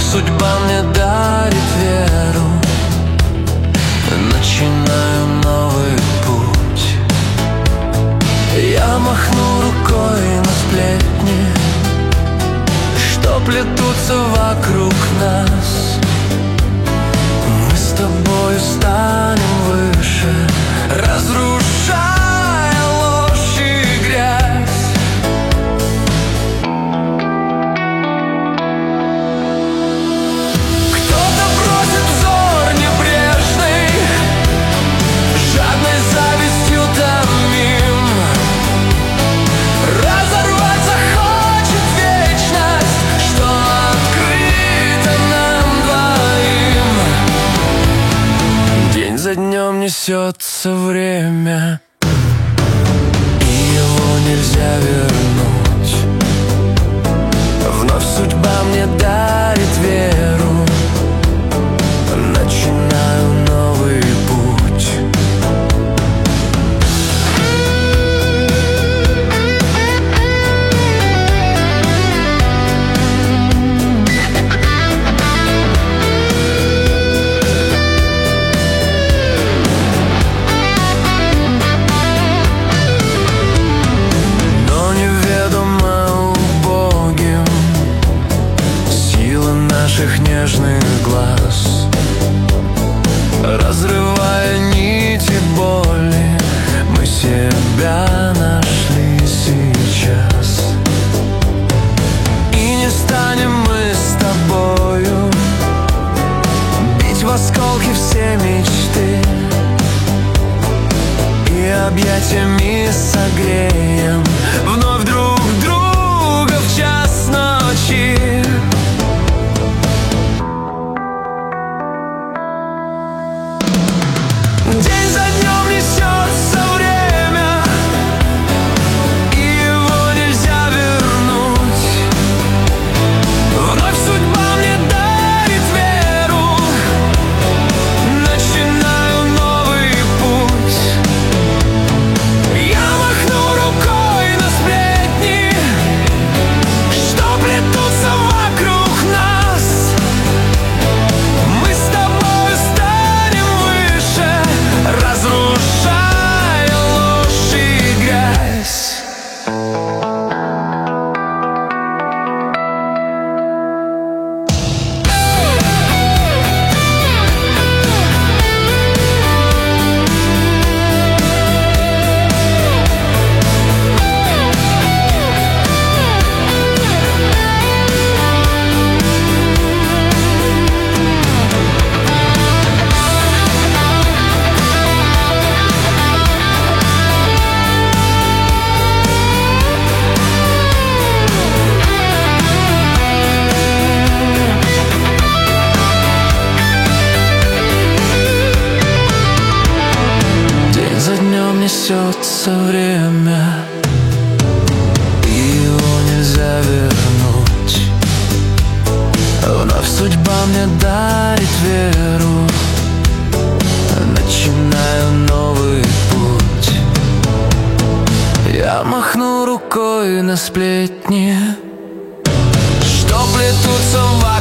судьба мне дарит веру, начинаю новый путь. Я махну рукой на сплетни, что плетутся вокруг нас. Мы с тобою станем выше, разрушая ложь и грязь. Кто-то бросит взор небрежный, жадной завистью томим. Разорвать захочет вечность, что открыто нам двоим. День за днем несется время, и его нельзя вернуть. Вновь судьба мне дарит веру, начинаю новый путь. Но неведомо убогим сила наших нежных глаз, разрывая нити боли, мы себя нашли сейчас. И не станем мы с тобою бить в осколки все мечты, и объятиями согреем вновь друг друга в час ночи. День за днем несется время, и его нельзя вернуть. Вновь судьба мне дарит веру, начинаю новый путь. Я махну рукой на сплетни, что плетутся вокруг нас. Мы с тобой станем выше, разрушая ложь и грязь. День за днем несется время, и его нельзя вернуть. Вновь судьба мне дарит веру, начинаю новый путь. Я махну рукой на сплетни, что плетутся вокруг